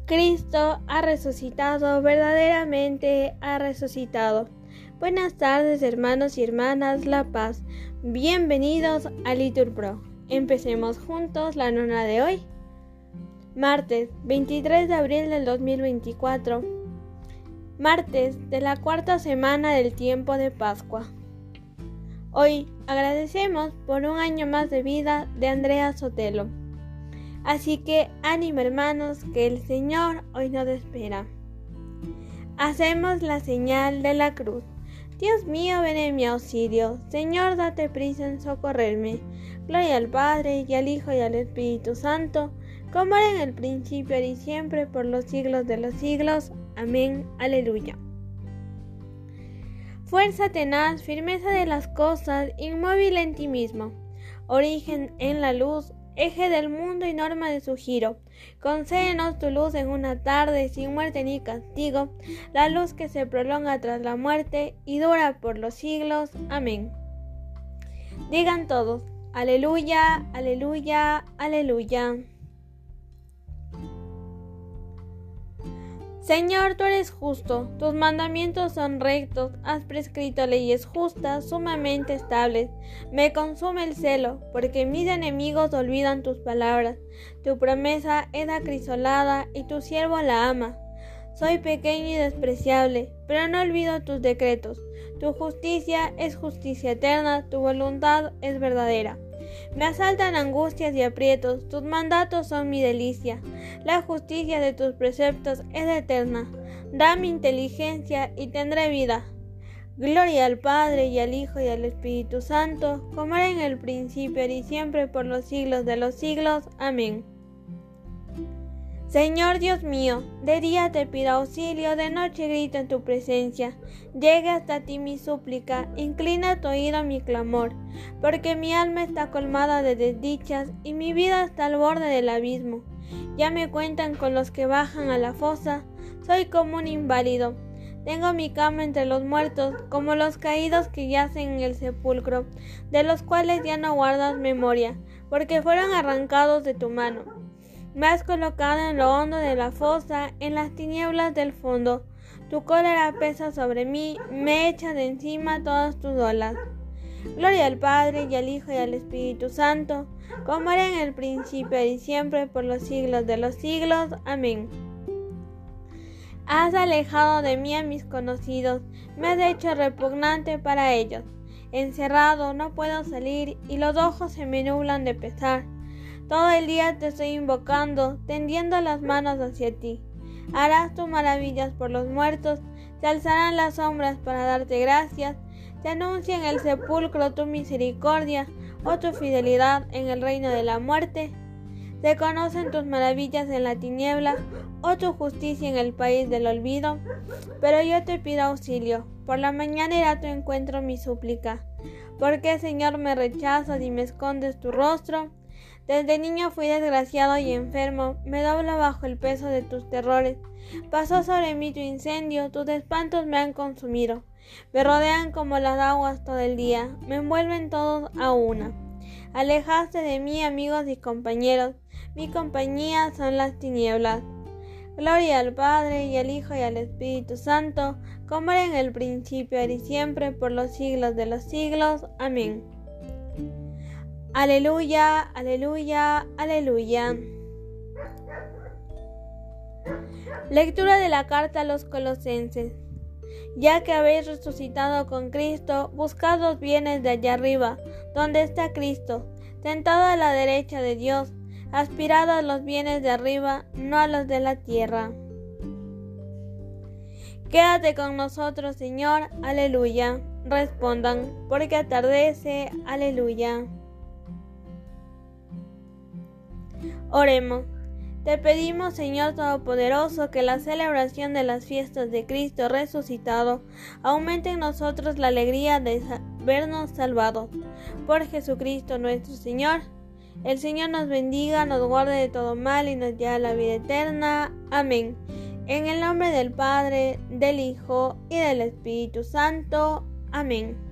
Cristo ha resucitado, verdaderamente ha resucitado. Buenas tardes, hermanos y hermanas La Paz. Bienvenidos a LiturPro. Empecemos juntos la nona de hoy. Martes, 23 de abril del 2024. Martes de la cuarta semana del tiempo de Pascua. Hoy agradecemos por un año más de vida de Andrea Sotelo. Así que ánimo, hermanos, que el Señor hoy nos espera. Hacemos la señal de la cruz. Dios mío, ven en mi auxilio. Señor, date prisa en socorrerme. Gloria al Padre, y al Hijo, y al Espíritu Santo, como era en el principio, ahora y siempre, por los siglos de los siglos. Amén. Aleluya. Fuerza tenaz, firmeza de las cosas, inmóvil en ti mismo. Origen en la luz, eje del mundo y norma de su giro. Concédenos tu luz en una tarde sin muerte ni castigo, la luz que se prolonga tras la muerte y dura por los siglos. Amén. Digan todos, aleluya, aleluya, aleluya. Señor, tú eres justo, tus mandamientos son rectos, has prescrito leyes justas, sumamente estables. Me consume el celo, porque mis enemigos olvidan tus palabras. Tu promesa es acrisolada y tu siervo la ama. Soy pequeño y despreciable, pero no olvido tus decretos. Tu justicia es justicia eterna, tu voluntad es verdadera. Me asaltan angustias y aprietos, tus mandatos son mi delicia. La justicia de tus preceptos es eterna. Dame inteligencia y tendré vida. Gloria al Padre, y al Hijo, y al Espíritu Santo, como era en el principio, ahora y siempre, por los siglos de los siglos. Amén. Señor Dios mío, de día te pido auxilio, de noche grito en tu presencia. Llegue hasta ti mi súplica, inclina tu oído a mi clamor, porque mi alma está colmada de desdichas y mi vida está al borde del abismo. Ya me cuentan con los que bajan a la fosa, soy como un inválido. Tengo mi cama entre los muertos, como los caídos que yacen en el sepulcro, de los cuales ya no guardas memoria, porque fueron arrancados de tu mano. Me has colocado en lo hondo de la fosa, en las tinieblas del fondo. Tu cólera pesa sobre mí, me echa de encima todas tus olas. Gloria al Padre, y al Hijo, y al Espíritu Santo, como era en el principio, ahora y siempre, por los siglos de los siglos. Amén. Has alejado de mí a mis conocidos, me has hecho repugnante para ellos. Encerrado no puedo salir, y los ojos se me nublan de pesar. Todo el día te estoy invocando, tendiendo las manos hacia ti. Harás tus maravillas por los muertos, se alzarán las sombras para darte gracias, te anuncia en el sepulcro tu misericordia, o tu fidelidad en el reino de la muerte. Se conocen tus maravillas en la tiniebla, o tu justicia en el país del olvido. Pero yo te pido auxilio, por la mañana irá a tu encuentro mi súplica. ¿Por qué, Señor, me rechazas y me escondes tu rostro? Desde niño fui desgraciado y enfermo, me doblo bajo el peso de tus terrores. Pasó sobre mí tu incendio, tus espantos me han consumido. Me rodean como las aguas todo el día, me envuelven todos a una. Alejaste de mí, amigos y compañeros, mi compañía son las tinieblas. Gloria al Padre, y al Hijo, y al Espíritu Santo, como era en el principio, ahora y siempre, por los siglos de los siglos. Amén. Aleluya, aleluya, aleluya. Lectura de la carta a los Colosenses. Ya que habéis resucitado con Cristo, buscad los bienes de allá arriba, donde está Cristo, sentado a la derecha de Dios. Aspirad a los bienes de arriba, no a los de la tierra. Quédate con nosotros, Señor, aleluya. Respondan, porque atardece, aleluya. Oremos. Te pedimos, Señor Todopoderoso, que la celebración de las fiestas de Cristo resucitado aumente en nosotros la alegría de vernos salvados. Por Jesucristo nuestro Señor. El Señor nos bendiga, nos guarde de todo mal y nos lleve a la vida eterna. Amén. En el nombre del Padre, del Hijo y del Espíritu Santo. Amén.